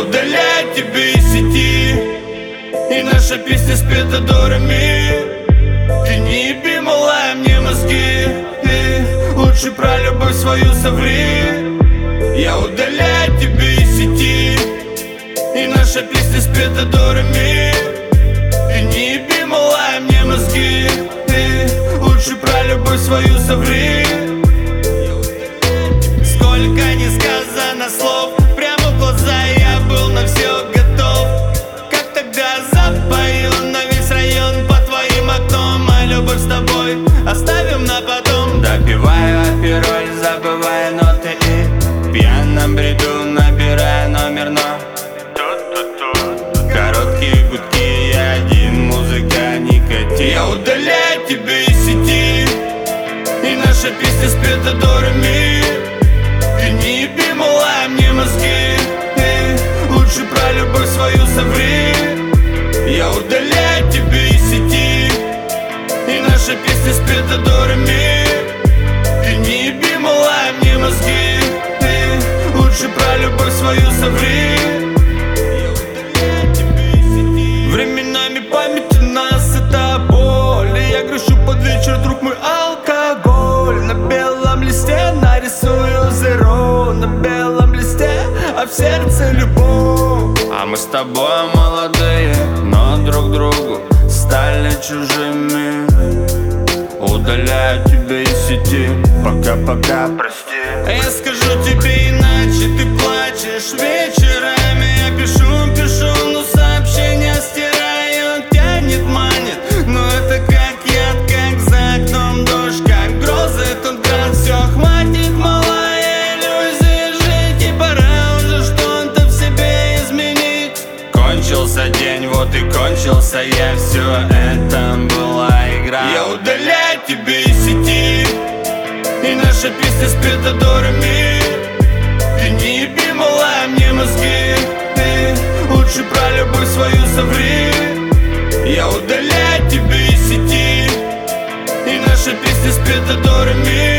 удаляю тебя из сети, и наша песня спета до ре ми. Ты не еби, малая, мне мозги, лучше про любовь свою соври. Я удаляю тебя из сети, и наша песня спета до ре ми. Ты не еби, малая, мне мозги, лучше про любовь свою соври. Сколько не сказано слов, прямо в глаза я был на все готов. Как тогда запою на весь район под твоим окном, а любовь с тобой оставим на потом. Допиваю апероль, забывая ноты и в пьяном бреду набирая номер, но короткие гудки, я один, музыка никотин. Я удаляю тебя из сети, и наша песня спета до ре ми. Ты не еби, малая, мне мозги, лучше про любовь свою соври. Я удаляю тебя из сети, и наша песня спета до ре ми. Ты не еби, малая, мне мозги, лучше про любовь свою соври. Временами память у нас это боль, и я грущу под вечер, друг мой, алкоголь. На белом листе нарисую зеро, на белом листе, а в сердце любовь. А мы с тобой молодые, но друг другу стали чужими. Удаляю тебя из сети, пока-пока, прости. Я скажу тебе иначе, ты плачешь вечерами. Я пишу, но сообщения стираю. Тянет, манит, но это как яд, как за окном дождь, как грозы тут град. Все, хватит, малая, иллюзии жить, и пора уже что-то в себе изменить. Кончился день, вот и кончился я, все это была игра. Я удаляю тебя из сети, и наша песня спета до ре ми. Ты не еби, малая, мне мозги, лучше про любовь свою соври. Я удаляю тебя из сети, и наша песня спета до ре ми.